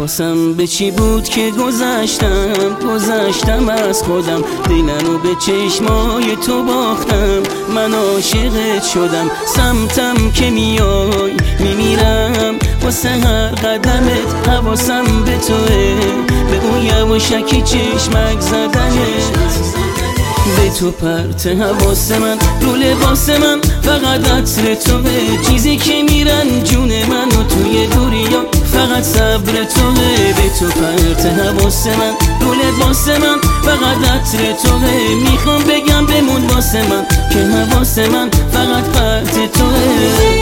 حواسم به چی بود که گذشتم از خودم، دلمو به چشمای تو باختم، من عاشقت شدم. سمتم که میای میمیرم، واسه هر قدمت حواسم به توه، به اون یواشکی چشمک زدنت، به تو پرت حواس من، رو لباس من فقط عطر توه، چیزی که میرن جون من و توی دوریا فقط صبر توه. به تو پرت حواس من، رو لباس من فقط عطر توه، میخوام بگم بمون واسه من که حواس من فقط پرت توه.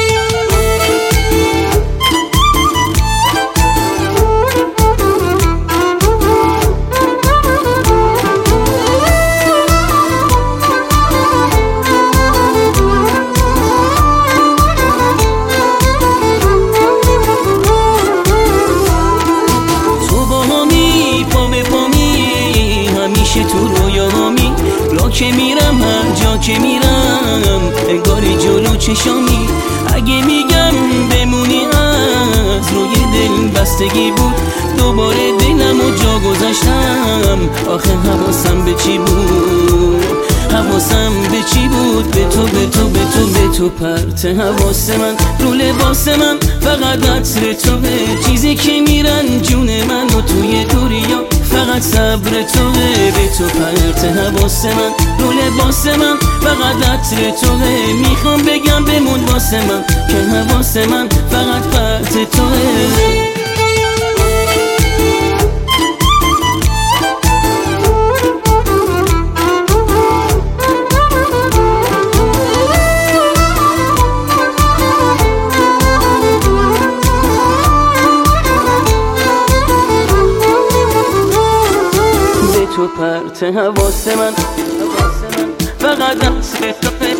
تو رویامی را که میرم، هر جا که میرم انگاری جلو چشامی. اگه میگم بمونی از روی دل بستگی بود، دوباره دلم و جا گذاشتم. آخه حواسم به چی بود، حواسم به چی بود، به تو به تو به تو به تو پرت حواس من، رو لباس من فقط عطر توه، چیزی که میرن جون من و توی دوریا فقط صبر توه. به تو پرت حواس من، رو لباس من فقط عطر توه، میخوام بگم بمون واسه من که حواس من فقط پرت توه. تو پرت حواس من فقط عطر توه،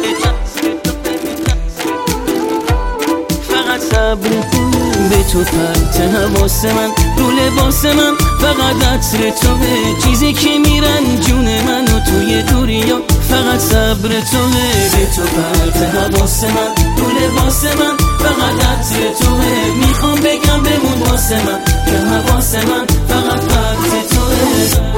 فقط صبر. به تو پرت حواس من، رو لباس من فقط عطر توه، چیزی که میرن جون من و توی دوریا فقط صبر توه. به تو پرت حواس من، رو لباس من فقط عطر توه، میخوام بگم بمون واسه من که حواس من فقط پرت توه.